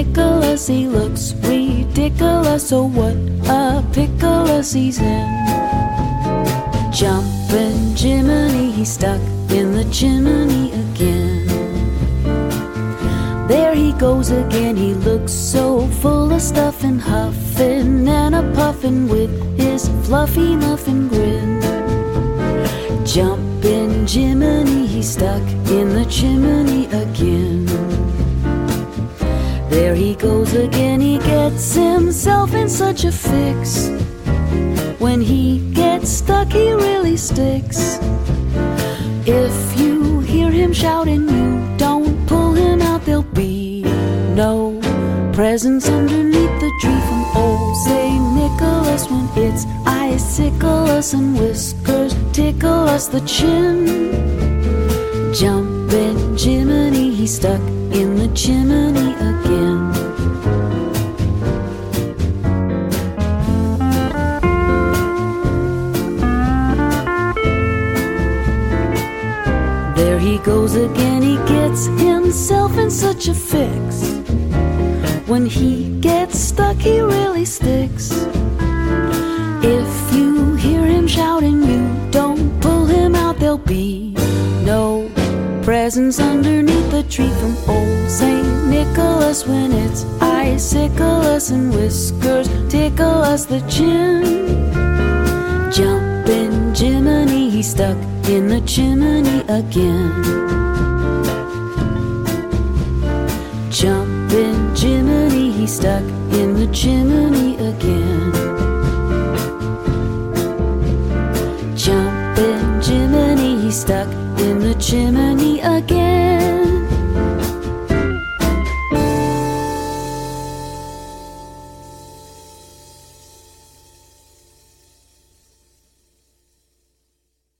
Nicholas, he looks ridiculous. So what a pickles he's in. Jumpin' Jiminy, he's stuck in the chimney again. There he goes again, he looks so full of stuff, and huffin' and a puffin' with his fluffy muffin grin. Jumpin' Jiminy, he's stuck in the chimney again. There he goes again, he gets himself in such a fix. When he gets stuck, he really sticks. If you hear him shouting, you don't pull him out. There'll be no presents underneath the tree from old St. Nicholas when it's icicles and whiskers tickle us the chin. Jumpin' Jiminy, he's stuck in the chimney again. There he goes again, he gets himself in such a fix. When he gets stuck, he really sticks. If you hear him shouting, you don't pull him out. There'll be no presents underneath the tree from old St. Nicholas when it's icicles and whiskers tickle us the chin. Jumpin' Jiminy, he's stuck in the chimney again. Jumpin' Jiminy, he's stuck in the chimney again. Jumpin' Jiminy, he's stuck in the chimney again.